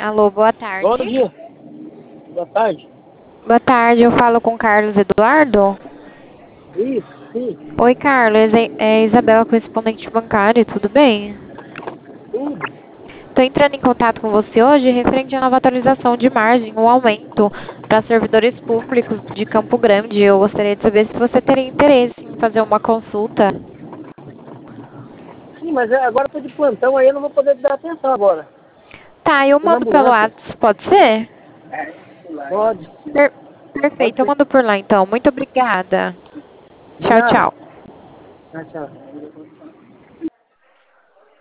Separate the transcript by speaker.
Speaker 1: Alô, boa
Speaker 2: Bom
Speaker 1: tarde.
Speaker 2: dia. Boa tarde.
Speaker 1: Boa tarde, eu falo com Carlos Eduardo.
Speaker 2: Isso, sim,
Speaker 1: Oi, Carlos, é Isabela, correspondente bancário, tudo bem?
Speaker 2: tudo.
Speaker 1: Estou entrando em contato com você hoje referente à nova atualização de margem, um aumento para servidores públicos de Campo Grande. Eu gostaria de saber se você teria interesse em fazer uma consulta.
Speaker 2: Sim, mas agora eu tô de plantão aí, eu não vou poder dar atenção agora.
Speaker 1: Tá, eu
Speaker 2: Tô na
Speaker 1: mando pelo
Speaker 2: ambulância.
Speaker 1: WhatsApp, pode ser?
Speaker 2: Pode. Pode
Speaker 1: Perfeito, eu
Speaker 2: ser.
Speaker 1: mando por lá então. Muito obrigada.
Speaker 2: De
Speaker 1: Tchau,
Speaker 2: nada.
Speaker 1: tchau.
Speaker 2: Tchau, tchau.